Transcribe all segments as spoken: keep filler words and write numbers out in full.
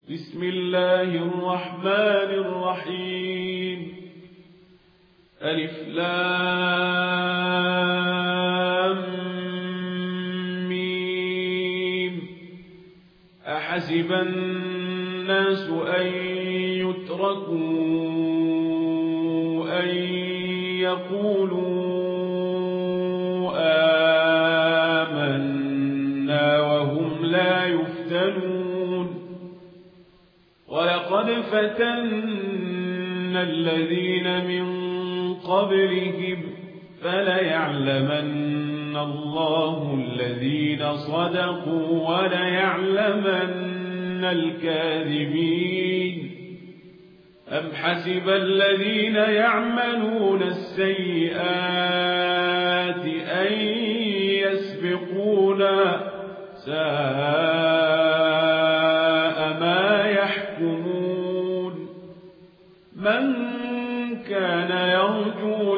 بسم الله الرحمن الرحيم ألف لام ميم أحسب الناس أن يتركوا أن يقولوا آمنا وهم لا يفتنون ولقد فتنا الذين من قبلهم فليعلمن الله الذين صدقوا وليعلمن الكاذبين أم حسب الذين يعملون السيئات أن يسبقونا ساء ما يحكمون من كان يرجو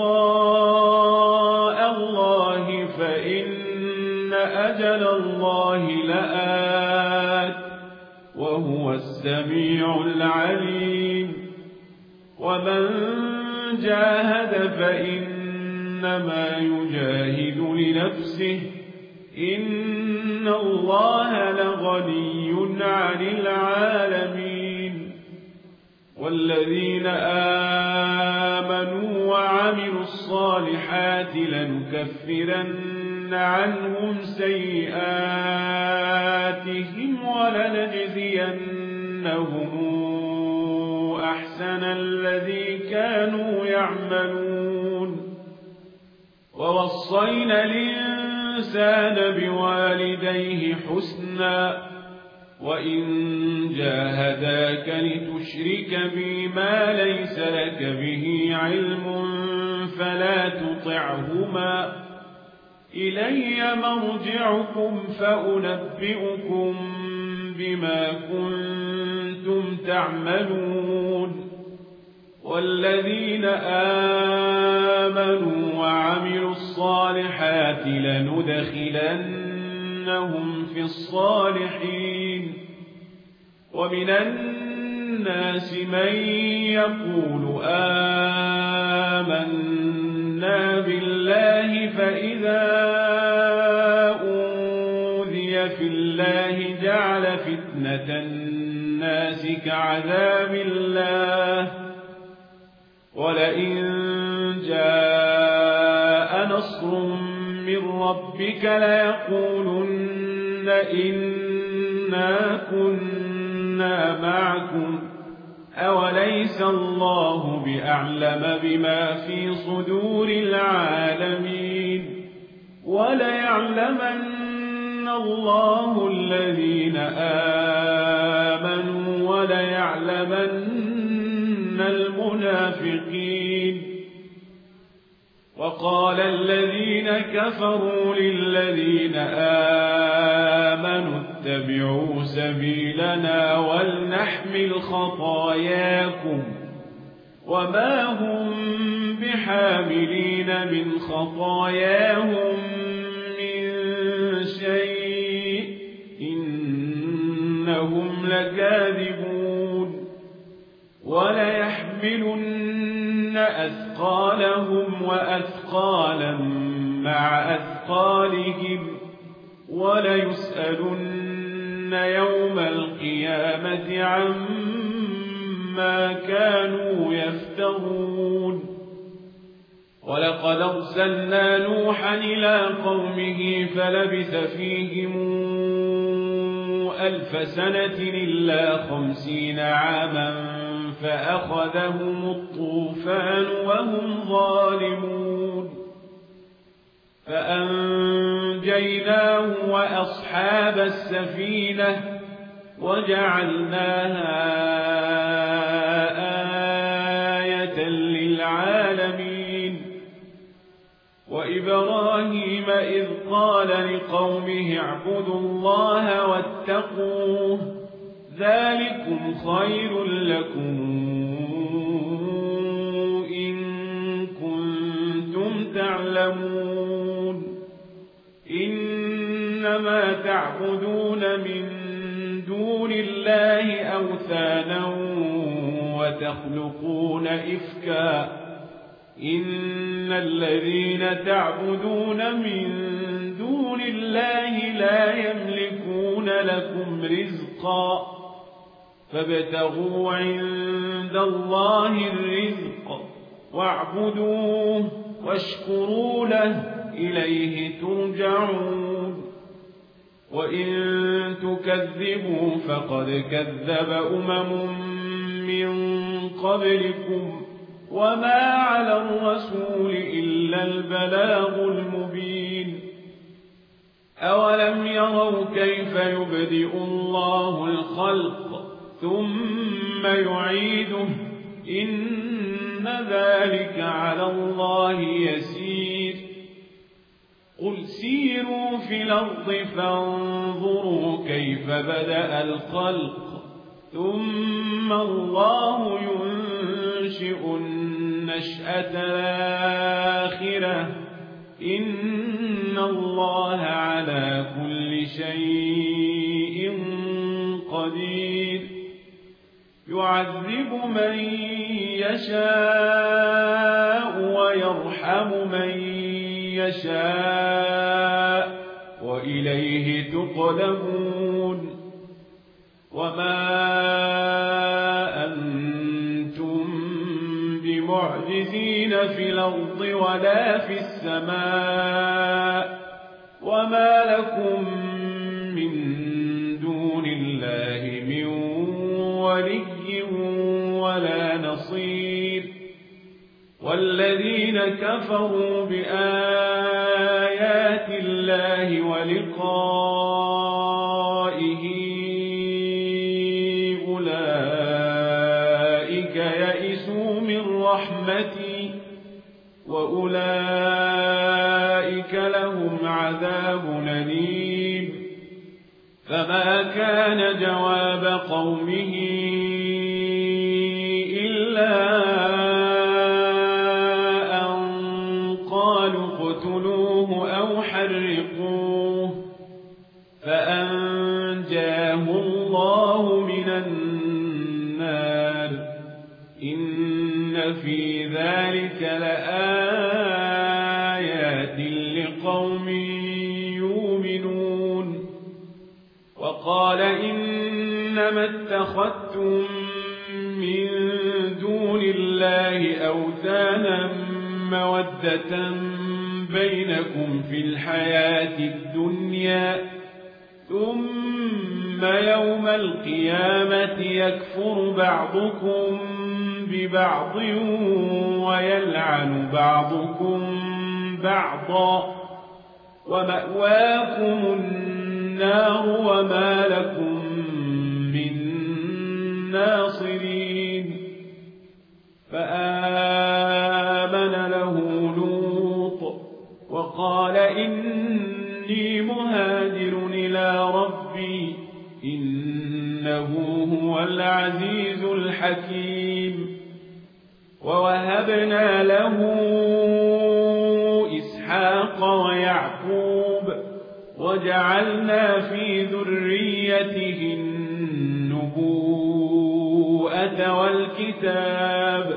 لقاء الله فإن أجل الله لآت وهو السميع العليم ومن جاهد فإنما يجاهد لنفسه إن الله لغني عن العالمين والذين آمنوا وعملوا الصالحات لنكفرن عنهم سيئاتهم ولنجزينهم أحسن الذي كانوا يعملون ووصينا الإنسان بوالديه حسنا وإن جاهداك لتشرك بي ما ليس لك به علم فلا تطعهما إلي مرجعكم فأنبئكم بما كنتم تعملون والذين آمنوا وعملوا الصالحات لندخلنهم في الصالحين ومن الناس من يقول آمنا بالله فإذا أوذي في الله جعل فتنة الناس كعذاب الله ولئن جاء نصر من ربك ليقولن إنا كنا معكم أوليس الله بأعلم بما في صدور العالمين وليعلمن الله الذين آمنوا وليعلمن المنافقين وقال الذين كفروا للذين آمنوا اتبعوا سبيلنا ولنحمل خطاياكم وما هم بحاملين من خطاياهم من شيء إنهم لكاذبون وليحملن أثقالهم وأثقالا مع أثقالهم وليسألن يوم القيامة عما كانوا يفترون ولقد أرسلنا نوحا إلى قومه فلبث فيهم ألف سنة إلا خمسين عاما فأخذهم الطوفان وهم ظالمون فأنجيناه وأصحاب السفينة وجعلناها آية للعالمين وإبراهيم إذ قال لقومه اعبدوا الله واتقوه ذلكم خير لكم إن كنتم تعلمون إنما تعبدون من دون الله أوثانا وتخلقون إفكا إن الذين تعبدون من دون الله لا يملكون لكم رزقا فابتغوا عند الله الرزق واعبدوه واشكروا له إليه ترجعون وإن تكذبوا فقد كذب أمم من قبلكم وما على الرسول إلا البلاغ المبين أولم يروا كيف يبدئ الله الخلق ثم يعيده إن ذلك على الله يسير قل سيروا في الأرض فانظروا كيف بدأ الخلق ثم الله ينشئ النشأة الآخرة إن الله على كل شيء قدير يعذب من يشاء ويرحم من يشاء وإليه تقلبون وما أنتم بمعجزين في الأرض ولا في السماء وما لكم من دون الله من ولي ولا نصير والذين كفروا بآيات الله ولقائه أولئك يئسوا من رحمتي وأولئك لهم عذاب أليم فما كان جواب قومه إلا أن قالوا اقتلوه أو حرقوه فأنجاه الله من النار إن في ذلك لآيات لقوم يؤمنون وقال إنما اتخذتم من دون الله أوثانا مودة بينكم في الحياة الدنيا ثم يوم القيامة يكفر بعضكم ببعض ويلعن بعضكم بعضا ومأواكم النار وما لكم من ناصرين فآمن له لوط وقال إني مهاجر إلى ربي إنه هو العزيز الحكيم ووهبنا له إسحاق ويعقوب وجعلنا في ذريته النبوءة والكتاب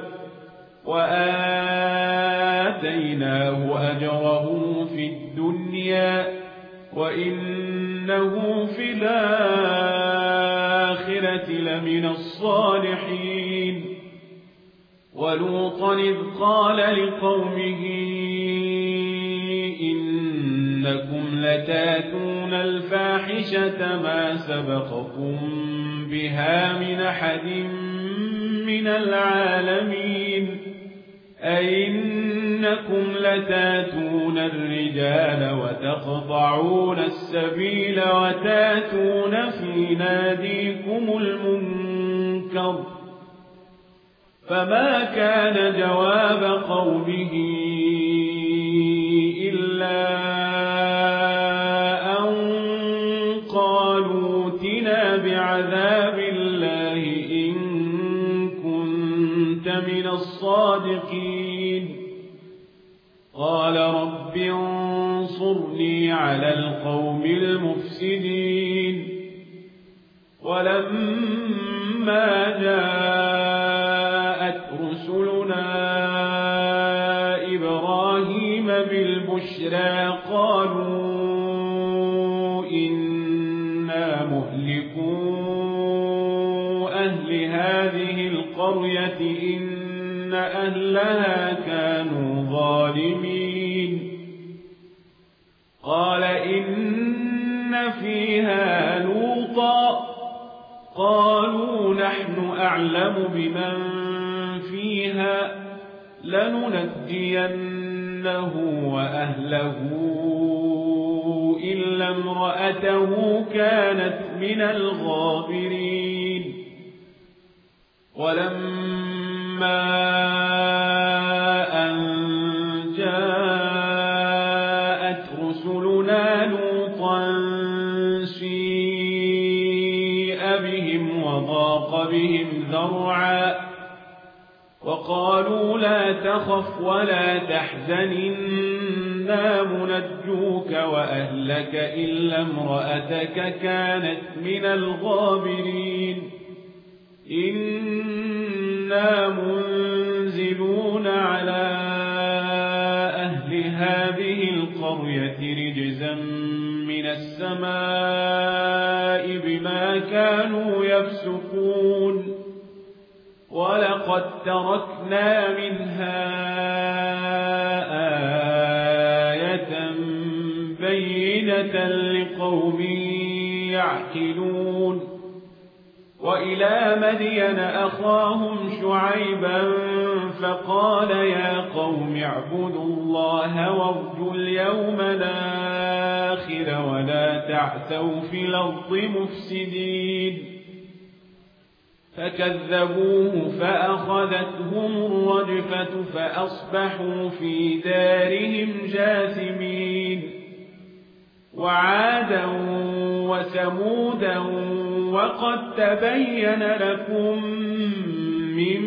وآتيناه أجره في الدنيا وإنه في الآخرة لمن الصالحين ولوطا إذ قال لقومه إنكم لتاتون الفاحشة ما سبقكم بها من أحد من العالمين أئنكم لتاتون الرجال وتقطعون السبيل وتاتون في ناديكم المنكر فما كان جواب قومه إلا أن قالوا ائتنا بعذاب الله إن كنت من الصادقين قال رب انصرني على القوم المفسدين ولما جاءت رسلنا إبراهيم بالبشرى قالوا إنا مهلكو أهل هذه القرية إن أهلها كانوا ظالمين قال إن فيها لوطا قالوا نحن أعلم بمن فيها لننجينه وأهله إلا امرأته كانت من الغابرين ولما أن جاءت رسلنا لوطا سيء بهم وضاق بهم ذرعا وقالوا لا تخف ولا تحزن إنا منجوك وأهلك إلا امرأتك كانت من الغابرين إنا منزلون على أهل هذه القرية رجزا من السماء بما كانوا يفسقون ولقد تركنا منها آية بينة لقوم يعقلون وإلى مدين أخاهم شعيبا فقال يا قوم اعبدوا الله وارجوا اليوم الآخر ولا تعثوا في الأرض مفسدين فكذبوه فأخذتهم الرجفة فأصبحوا في دارهم جاثمين وعادا وثمودا وقد تبين لكم من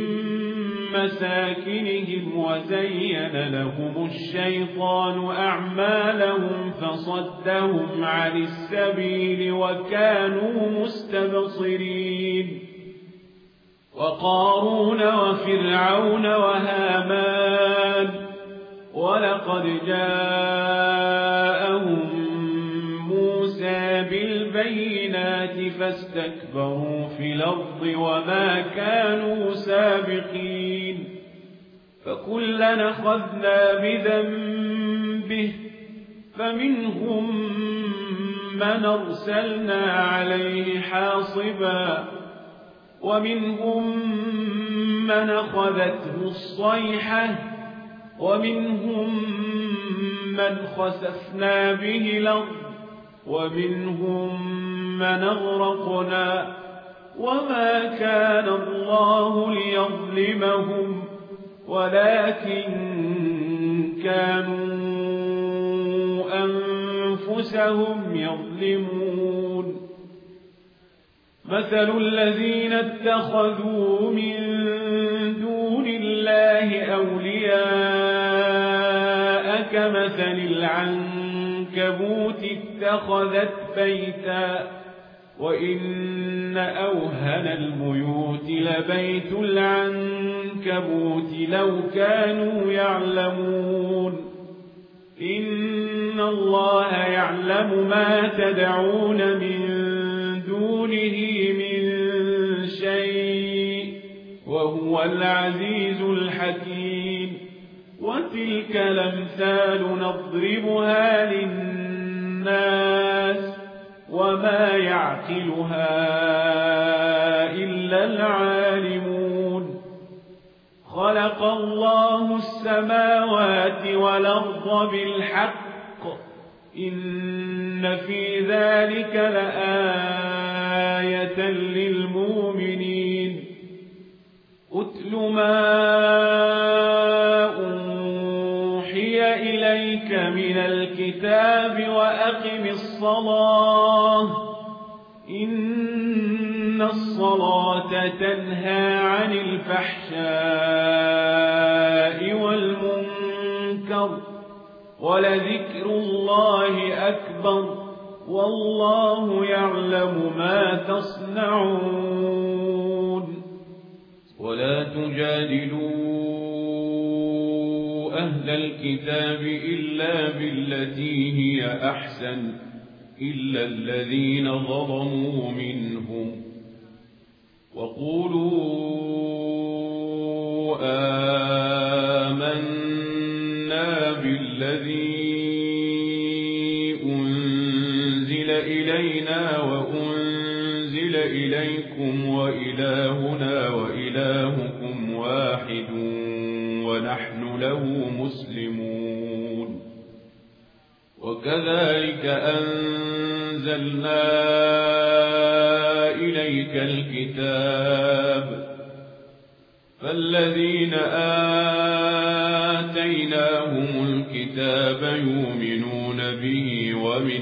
مساكنهم وزين لهم الشيطان أعمالهم فصدهم عن السبيل وكانوا مستبصرين وقارون وفرعون وهامان ولقد جاءهم موسى بالبينات فاستكبروا في الأرض وما كانوا سابقين فكلا أخذنا بذنبه فمنهم من أرسلنا عليه حاصبا ومنهم من أخذته الصيحة ومنهم من خسفنا به الأرض ومنهم من أغرقنا وما كان الله ليظلمهم ولكن كانوا أنفسهم يظلمون مثل الذين اتخذوا من دون الله أولياء كمثل العنكبوت اتخذت بيتا وإن أوهن البيوت لبيت العنكبوت لو كانوا يعلمون إن الله يعلم ما تدعون من دونه من شيء وهو العزيز الحكيم وتلك الأمثال نضربها للناس وما يعقلها إلا العالمون خلق الله السماوات والأرض بالحق إن في ذلك لآية للمؤمنين أتل ما أوحي إليك من الكتاب وأقم الصلاة إن الصلاة تنهى عن الفحشاء والمنكر ولذكر الله أكبر والله يعلم ما تصنعون تجادلوا أهل الكتاب إلا بالتي هي أحسن إلا الذين ظلموا منهم وقولوا آمنا بالذي أنزل إلينا وأنزل إليكم وإلهنا وإلهكم واحد ونحن له مسلمون وكذلك أنزلنا إليك الكتاب فالذين آتيناهم الكتاب يؤمنون به ومن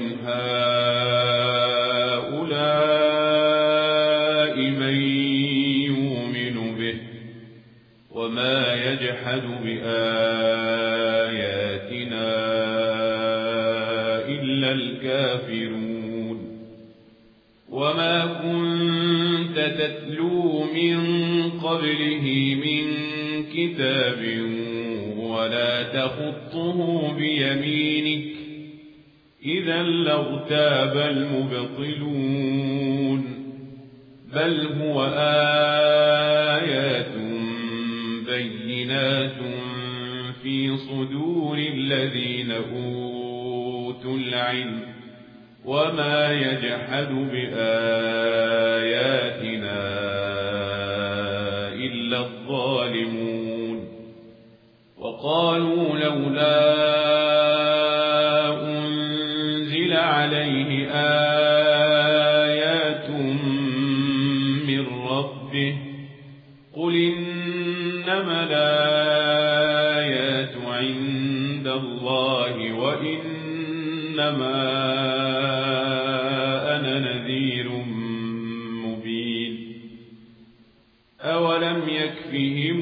هؤلاء من يؤمن به وما يجحد بآياتنا إلا الكافرون وما كنت تتلو من قبله من كتاب ولا تخطه بيمينك إذا لارتاب المبطلون بل هو آيات بينات في صدور الذين أوتوا العلم وما يجحد بآياتنا إلا الظالمون وقالوا لولا أنزل عليه آيات من ربه قل إنما الآيات عند الله وإنما أنا نذير مبين أولم يكفهم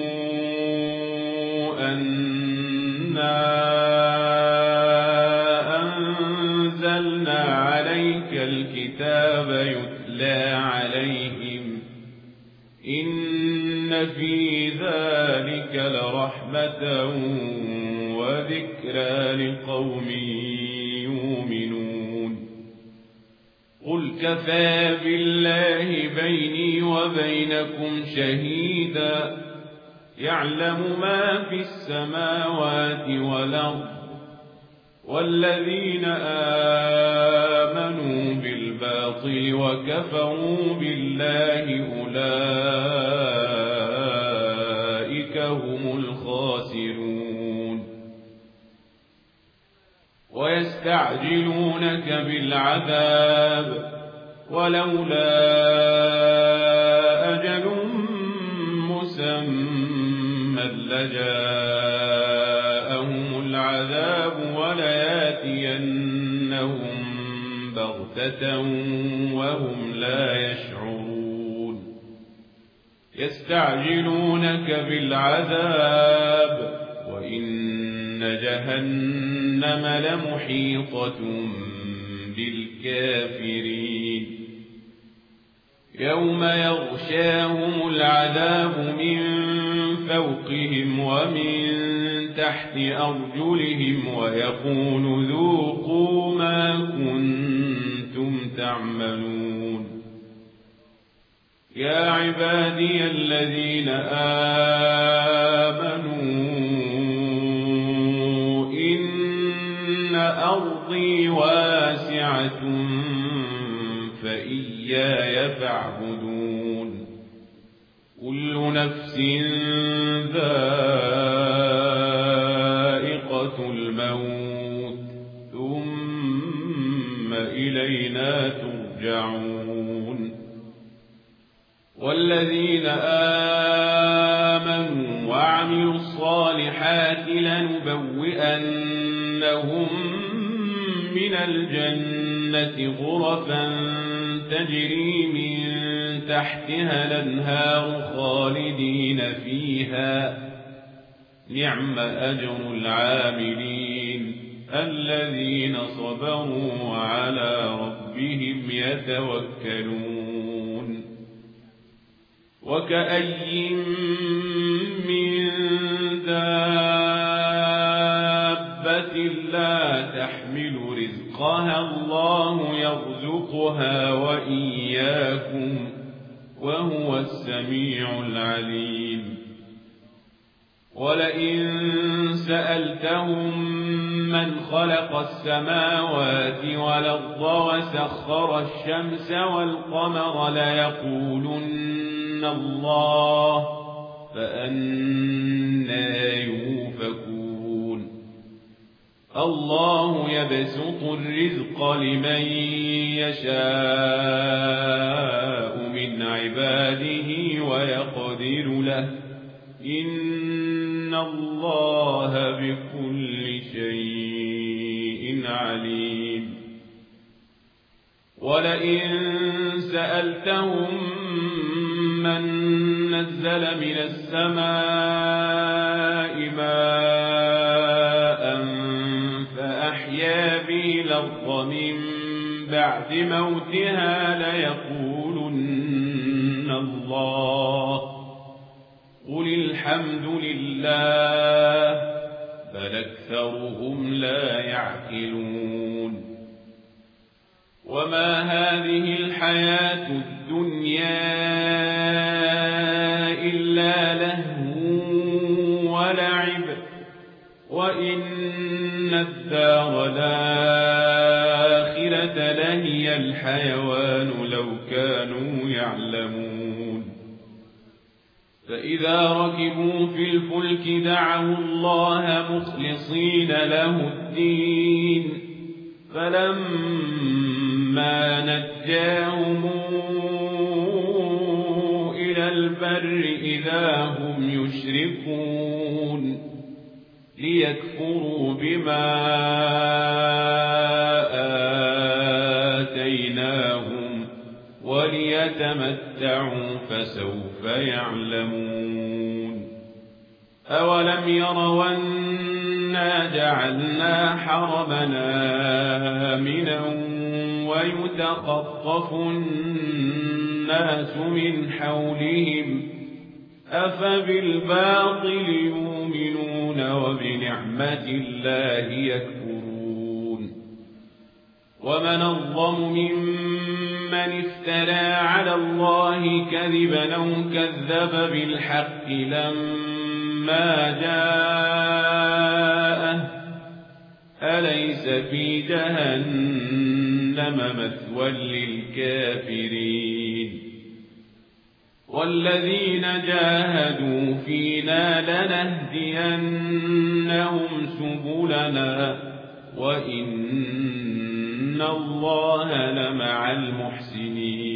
أنا أنزلنا عليك الكتاب يتلى عليهم إن في ذلك لرحمة وذكرى لقوم يؤمنون قل كفى بالله بيني وبينكم شهيدا يعلم ما في السماوات والأرض والذين آمنوا بالباطل وكفروا بالله أولئك هم الخاسرون ويستعجلونك بالعذاب ولولا أجل مسمى لجاءهم العذاب ولياتينهم بغتة وهم لا يشعرون يستعجلونك بالعذاب وإن جهنم لمحيطة بالكافرين يوم يغشاهم العذاب من فوقهم ومن تحت أرجلهم ويقول ذوقوا ما كنتم تعملون يا عبادي الذين آمنوا إن أرضي واسعة فإياي فاعبدون كل نفس ذائقة الموت ثم إلينا ترجعون والذين آمنوا وعملوا الصالحات لنبوئنهم من الجنة غرفا تجري من تحتها الأنهار خالدين فيها نعم أجر العاملين الذين صبروا وعلى ربهم يتوكلون وكأي من دابة لا تحمل رزقها الله يرزقها وإياكم وهو السميع العليم ولئن سألتهم من خلق السماوات والأرض وسخر الشمس والقمر ليقولن الله فأنى يؤفكون الله يبسط الرزق لمن يشاء من عباده ويقدر له إن الله بكل شيء عليم ولئن سألتهم من نزل من السماء ماء فأحيا به الأرض من بعد موتها ليقولن الله قل الحمد لله بل أكثرهم لا يعقلون وما هذه الحياة الدنيا إلا لهو ولعب وإن الدار الآخرة لهي الحيوان لو كانوا يعلمون فإذا ركبوا في الفلك دعوا الله مخلصين له الدين فلما نجاهم إلى البر إذا هم يشركون ليكفروا بما آتيناهم وليتمتعوا فسوف يعلمون أولم يروا أنا جعلنا حرمنا آمنا ويتخطف الناس من حولهم أفبالباطل يؤمنون وبنعمة الله يكفرون ومن أظلم ممن افترى على الله كذبا أو كذب بالحق لما جاءه أليس في جهنم مثوى للكافرين والذين جاهدوا فينا لنهدينهم سبلنا وإن الله لمع المحسنين